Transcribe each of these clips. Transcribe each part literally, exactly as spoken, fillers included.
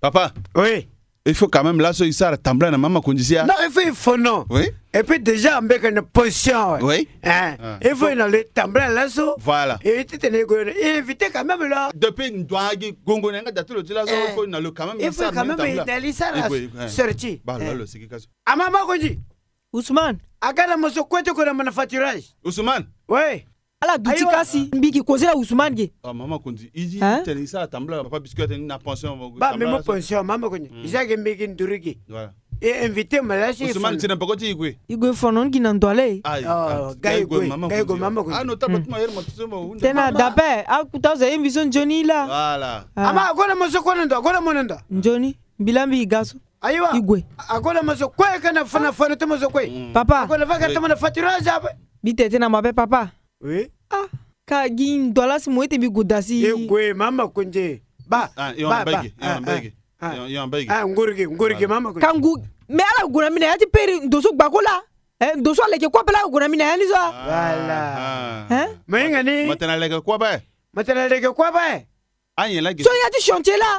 Papa. Oui. Il faut quand même là, ça, il s'arrête temblant à maman qu'on disait. Non, il faut, il faut non. Oui. Et puis déjà, on met une position. Oui. Hein? Ah. Il faut aller temblant là, ça. Voilà. Et tu t'es éviter quand même là. Depuis une douane, Gongo n'a pas tout le temps, il faut aller quand même. Il faut quand même aller ça là. Sorti. Bah là, le c'est qui casse. Ah, maman, qu'on dit. Ousmane. Agala moso kwetu kuna manufacturage. Ousmane. Oui. Ala duti kasi mbiki kozela Ousmane ge. Ah maman qu'on dit, il dit tenir ça temblant, papa biscuit une pension. Ba même pension maman qu'on dit. Isaac mbiki ndurigi. Voilà. Et invité malachi. Ousmane c'est n'importe quoi igwe. Igwe fonon ki nandwale. Ah, gaï go maman. Gaï go maman. Ah non, t'as pas moi hier moi tout ça. Tena dape, a kutaza émission Johnny là. Voilà. Ama akona moso kona ndo, akona monendo. Johnny, bilambi igaso. Aiwa. Igwe. Akona moso kwe kana fana fana to moso kwe. Papa. Akona vaka to manufacturage abe. Bitete na mabe papa. Oui. Ah, ka gin dola si moite bi godasi. Igwe mama kunje. Ba. Ah, yon bagi, yon bagi. Yon bagi. Ah, ngurigi, ngurigi mama kunje. Kangu, me ala guna mina yati peri ndoso bakola. Eh, ndoso leke kwa pela guna mina yani so. Voilà. Hein? Mais ngani. Maintenant leke kwa ba? Maintenant leke kwa ba? Ah, yon leke. So yati chantier là.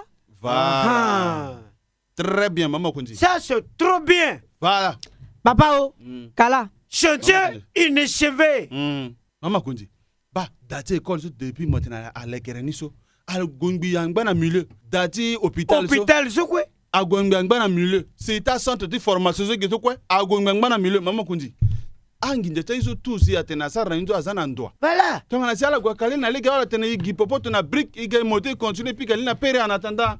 Voilà. Très bien, maman Kundi. Ça, c'est trop bien. Voilà. Papa, oh, mm. Kala. Chantier inachevé. Mm. Maman Kundi. Bah, dati école depuis maintenant à la Guéreniso. À Gongbi Yangbana milieu. Dati hôpital. Hôpital, c'est quoi? À Gongbi Yangbana milieu. C'est ta centre de formation, c'est quoi? À Gongbi Yangbana milieu, maman Kundi. Anginje taizo tu si atena sara ndo azana ndwa. Voilà. Tonga na siala gwa kale na lega wala tena gipopoto na brick iga moté continuer puis kale na pere en attendant.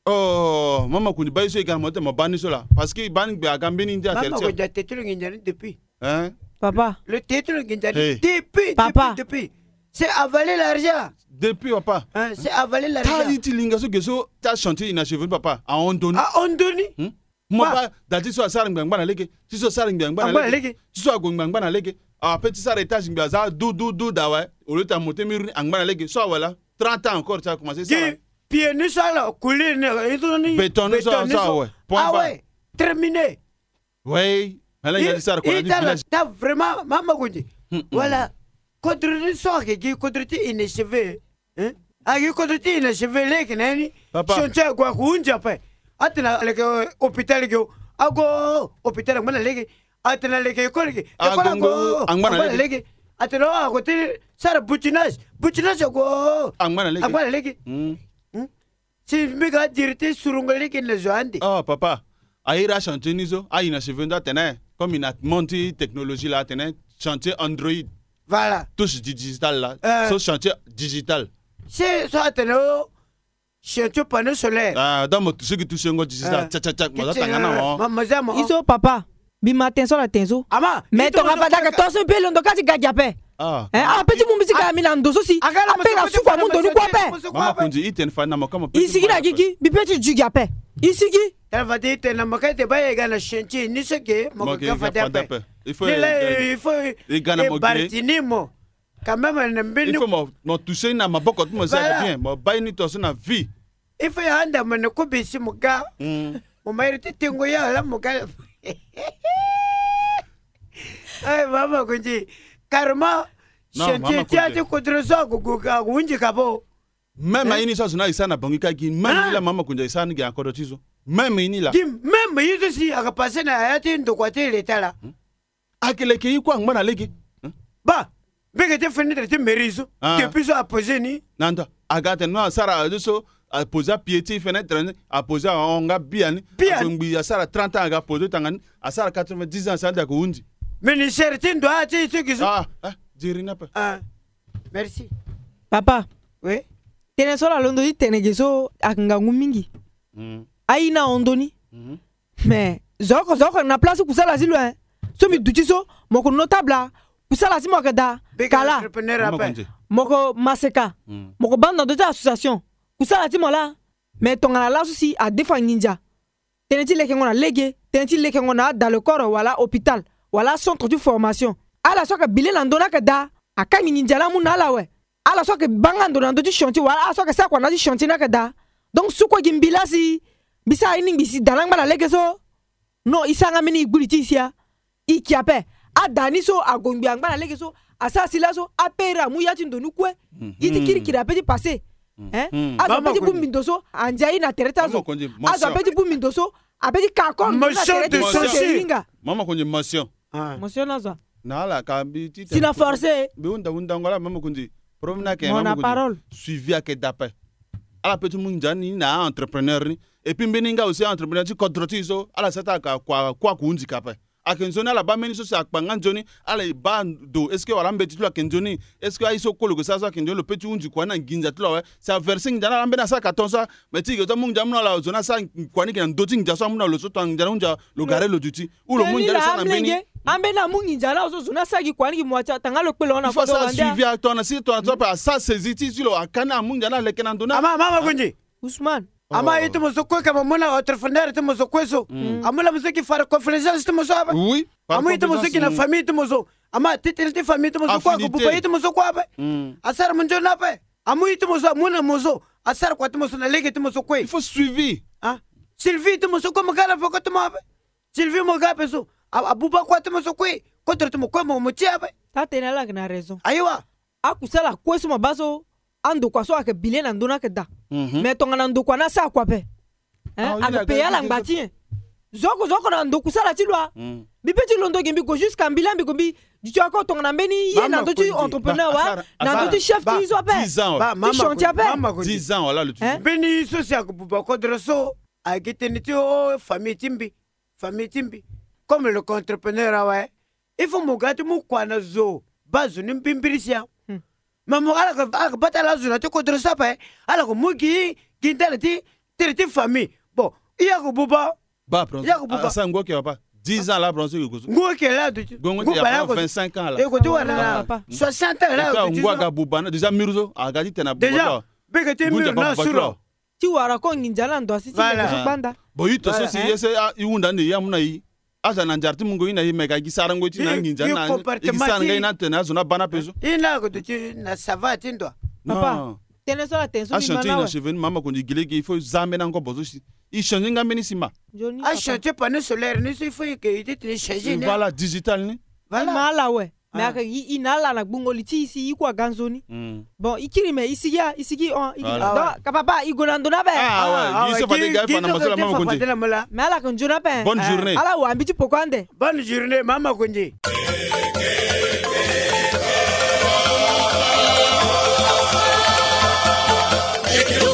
Oh, maman Kundi ba iso iga moté mo bani so là parce que bani be agambe ni ndia tel. Maman Kundi tetulu nginjani depuis. Hein? Papa. Le tetulu nginjani depuis papa. Depuis. C'est avaler l'argent. Depuis papa. Hein, c'est avaler l'argent. Ta iti linga so geso ta chantier inachevé papa à Ondoni. À Ondoni? Hmm? Moi pas dati so asara ngbangba na lege. Si so asara ngbangba na lege. Si so agongba na lege. Ah petit sara étage ngbaza dou dou dou dawa. Au lieu ta monter mur ngba na lege. So voilà. trente ans encore ça a commencé ça. Pied ni ça là, couler ni. Béton ça ça ouais. Ah ouais. Terminé. Oui. Alors il y a ça quoi. T'as vraiment maman Kundi. Voilà. Kodriti so ki kodriti inachevé. Hein? Ah ki kodriti inachevé leke nani? Chantier kwa kunja pa. Atena leke hôpital ke ago hôpital ngana leke atena leke école ke école go ngana leke atena ago te sara butinage butinage go ngana leke ngana leke hm si mega dirite surunga leke na joande. Oh papa aira chantier nizo a ina chevenda tena comme une monté technologie là tena chantier Android. Voilà. Touche digital là. Euh, so chantier digital. C'est ça atena chantier panneau solaire. Ah, dans mon ce qui touche ngo digital. Tcha tcha tcha. Moi tanga na mo. Mama zama. Iso papa. Bi matin so la tenzo. Ama. Mais ton rafada ka toso pe londo ka ti gajape. Ah. Eh, ah petit mumbi sika mi lando so si. Apega sufa mo donu kwa pe. Mama Kundi iten fa na mo kama. Isigi na gigi, bi petit jugape. Isigi. Elle va dire que la moquette est pas égale à chantier ni ce que mon gars va taper. Il faut il faut il bartinimo. Quand même un mbini. Il faut mo mo toucher na maboko tu mo ça bien. Mo bay ni to so na vie. Il faut anda mane ko bisi mo ga. Mo mairite tengo ya la mo ga. Ay mama Kundi. Karma chantier tiate ko dreso go go ga unji kabo. Même ini ça na isa na bangika gi même la mama Kundi isa ni ga encore tizo. Même ini la. Même yizo si aka passer na ayati ndo kwa tele tala. Akele ke yiko ngba na legi. Ba, bege te fenêtre te merizo. Te piso a poser ni. Nanda, agate no sara so a poser pied fenêtre a poser onga biani. Ngbi ya sara trente ans aga poser tangani, a sara quatre-vingt-dix ans ça da ko undi. Ministère tin do ati ce qui Ah, ah, dirina pa. Ah. Merci. Papa. Oui. Tene so la londo di tene geso akanga ngumingi. Mm. Aina ondoni. Mhm. Mais zoko zoko na place ku sala silu hein. So mi duti so moko notable ku sala si moko da kala moko maseka moko banda de association ku sala ti mola mais tonga la souci a defa ninja teneti leke ngona lege teneti leke ngona dans le corps wala hôpital wala centre de formation ala so ka bile landona ka da akangi ninja la muna la we ala so ka bangando na do chantier wala so ka sa kwa na di chantier na ka da donc su ko gimbila si bisa ini bisi dalang bala lege so no isanga mini gbuliti sia ikiape adani so agongbi angba na lege so asasi la so apera mu yati ndonu kwe iti kiri kira peti passer hein azo petit pour mindoso anjai na tereta zo azo petit pour mindoso abeti kakon na tereta motion mama konje motion motion nazo nala kambi ti sina forcer be unda unda ngola mama konje promena ke mama konje suivi ake d'appel ala petit munjani na entrepreneur ni et puis beninga aussi entrepreneur ti contrôle so ala sata ka kwa kwa kunji kape akenzoni ala ba meni so sa akpanga njoni ala ba do est-ce que wala mbeti tula kenjoni est-ce que aiso kolo ko sa so kenjoni le petit unji kwa na nginja tula we sa versing jana lambe na sa katonsa meti ke to munja mna la zona sa kwa ni ke ndoti nja so mna lo so to njana unja lo gare lo duty u lo munja sa na beni ambe na munja na so zona sa ki kwa ni mwacha tanga lo pelo na foto wanda suivi a tona si to to pa sa seziti si lo akana munja na lekena ndona mama mama kunji Ousmane ama ito mo sokwe kama mona entrepreneur ito mo sokwe so amula muziki fara conference ito mo so aba oui ama ito muziki na famille ito mo so ama titil ti famille ito mo so kwa buba ito mo so kwa ba asar munjo na ba amu ito mo so mona mo so asar kwa ito mo so na lege ito mo so kwe il faut suivi ah Sylvie ito mo so kwa magala poko ito mo ba Sylvie mo gape so abuba kwa ito mo so kwe kotre ito mo kwa mo mo chia ba tate na na raison aiwa akusala kweso mabazo ando kwa so ake bile na ndona ke da mais tonga na ndo kwa na sa kwa pe hein ake pe yala ngbatien zoko zoko na ndo kusala ti lwa bipeti londo gembi go jusqu'à mbilambi gombi ditu ako tonga na mbeni ye na ndo ti entrepreneur wa na ndo ti chef ti zo pe dix ans ti chantier pe dix ans voilà le truc beni so si akububa kodre so akiteni ti o famille timbi famille timbi comme le entrepreneur wa il faut mugati mu kwa na zo bazu ni mpimbirisia mamu ala ka bata la zuna te ko dressa pa ala ko mugi gindala ti ti famille bon iya ko buba ba pronto asa ngo ke papa dix ans la pronto ko ngo ke la tu ngo ya vingt-cinq ans la e ko tu wala soixante ans la tu ngo ga buba na déjà miruzo aga ti tena buba déjà be ke te miru na suro ti wara ko nginjala ndo asiti ko banda bo yito so si yese iwunda ne yamuna yi asa na njarti mungo ina himeka gisarango ti na nginja na gisanga ina tena zona bana peso ina ko tu na savati ndo papa tene so la tenso ni mana a chanté na mama ko ngilege il faut zamena ngo bozo si i changer ngambeni sima a chanté panneau solaire ni il faut que il te changer voilà digital ni voilà mala we mais aka inala na gbungoli ti isi ikwa ganzoni bon ikiri me isigia isigi on donc papa igolando na be ah ouais il se fait gars fa na masala mama konje mais ala ko njuna pe bonne journée ala wa mbiti pokande bonne journée mama konje Take it